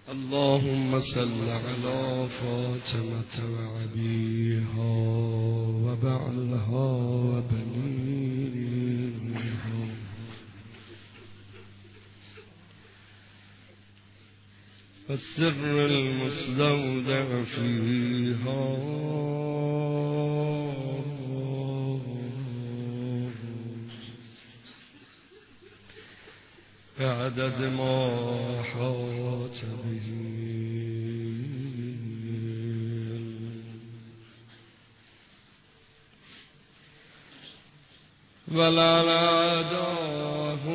اللهم صل على فاطمة وأبيها وبعلها وبنيها والسر المستودع فيها بعدد ما حاط به ولعناه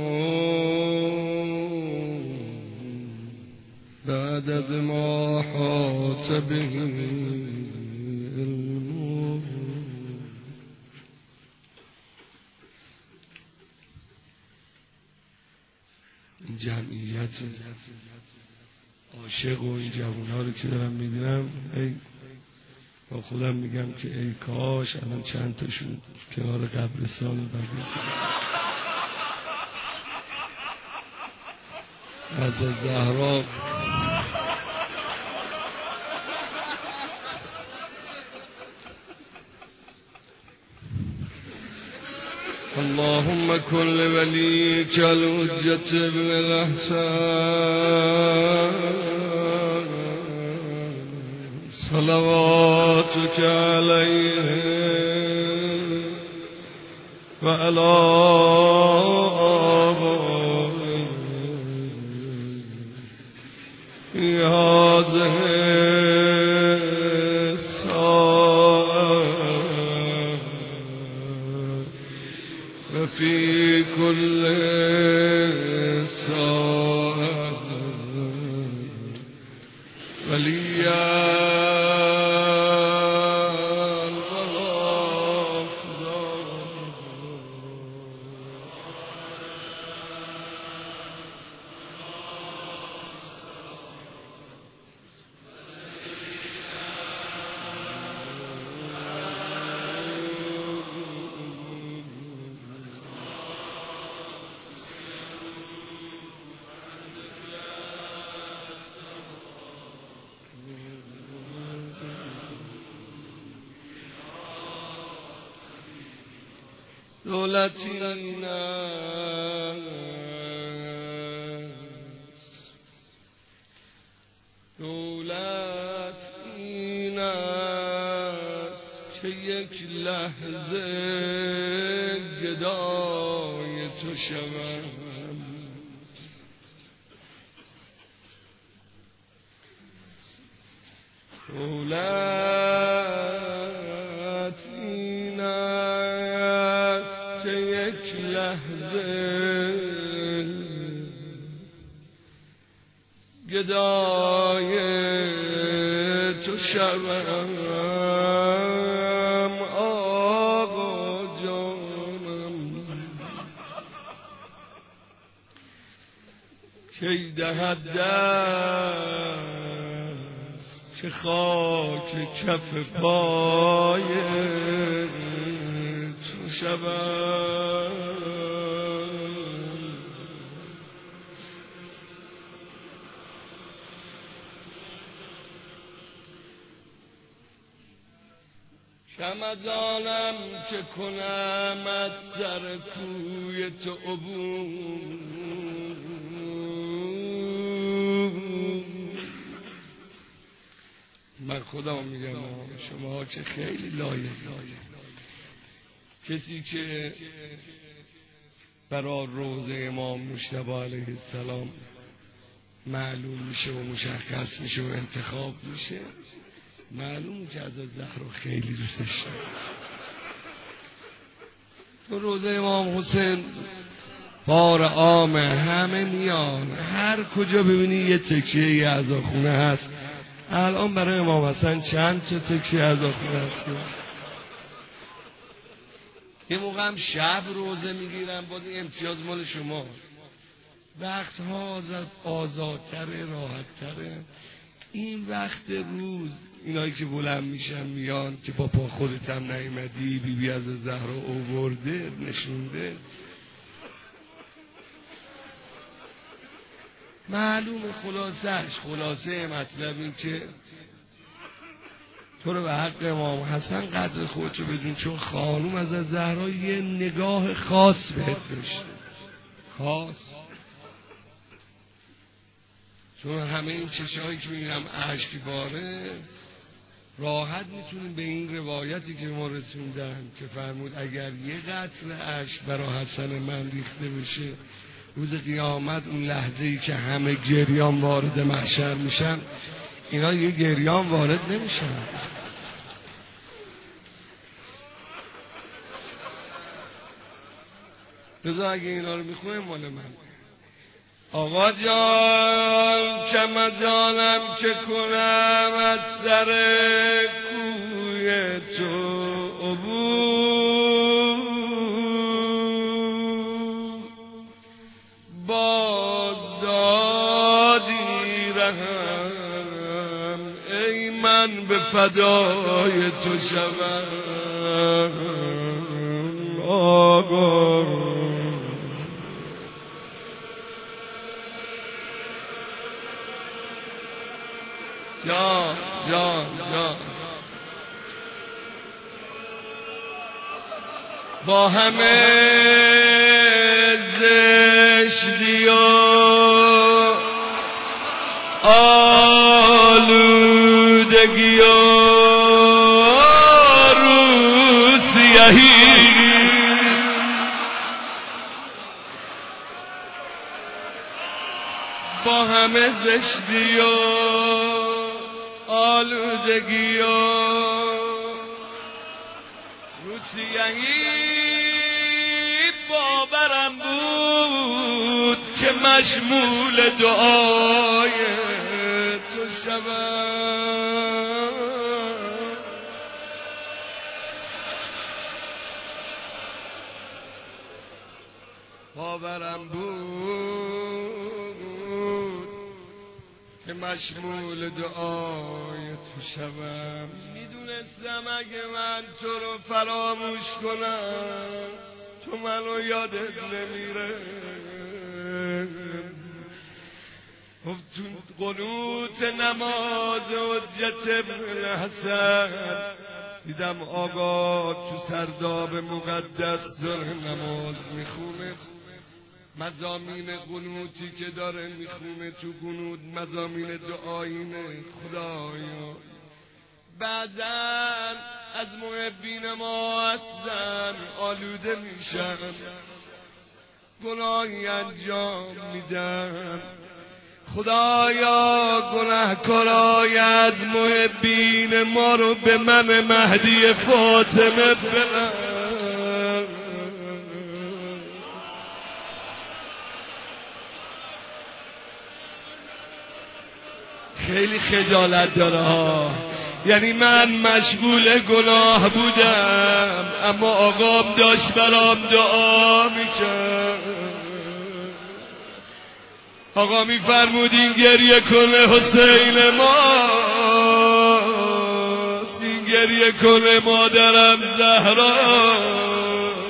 بعدد ما حاط به جمعیت عاشق و این جوان‌ها رو که دارم می‌بینم، ای با خودم میگم که ای کاش الان چند تاشون کنار قبرستان بقیه از زهرا اللهم كن لوليك الحجة ابن الحسن صلواتك عليه وعلى آبائه في هذه في كل ساعة وليا دولت این است، دولت این است که یک لحظه گدای تو شوم. دولت این است که یک لحظه گدای تو شوم. آقا جانم کی دهد دست که خاک کف پای تو شوم. شمدانم که کنم از سر کوی تو عبور، من خودم میگم شما که خیلی لایق کسی که برای روضه امام مجتبی علیه السلام معلوم میشه و مشخص میشه و انتخاب میشه، معلوم که از زهرا خیلی دوستش داره. تو روضه امام حسین بار عامه، همه میان، هر کجا ببینی یه تکیه عزاخونه هست. الان برای امام حسن چند تا تکیه عزاخونه هست. یه موقع هم شب روزه میگیرن، باز این امتیاز مال شماست. وقتها آزادتره، راحتتره. این وقت روز اینایی که بلند میشن میان که با پا خودت هم نیومدی، بیبی از زهرا اوورده نشونده. معلوم خلاصه مطلب این که تو رو به حق امام حسن قدر خودتو بدون، چون خانوم از زهرا یه نگاه خاص بهت داشته، خاص. چون همه این چشایی که میگم اشک باره، راحت میتونیم به این روایتی که ما رسوندن که فرمود اگر یه قطره اشک برای حسن من ریخته بشه روز قیامت، اون لحظه ای که همه گریان وارد محشر میشن، اینا یه گریان وارد نمیشن. بذار اگه اینا رو میخونه مال من. آقا جان کم جانم که کنم از سر کوی تو عبور، باز دادی رهم ای من به فدای تو شوم. آقا جان با همه زشتی و آلودگی و روسیهی، با همه زشتی و آلودگی و روسیهی، باورم بود که مشمول دعای تو شوم. باورم بود که مشمول دعای تو شوم. میدونستم اگه من تو رو فراموش کنم تو منو یادت نمیره. تو قنوت نماز حجت ابن حسن دیدم آقا تو سرداب مقدس داره نماز میخونه، مزامین قنوتی که داره میخونه تو قنوت مزامین دعایینه. خدایا بعضن از محبین ما اصلا آلوده میشن، گناهی انجام میدن. خدایا گناهکارای از محبین ما رو به من مهدی فاطمه ببر. خیلی خجالت داره ها، یعنی من مشغول گناه بودم اما آقام داشت برام دعا میکرد. آقا میفرمود این گریه کنه حسین ماست، این گریه کنه مادرم زهرا.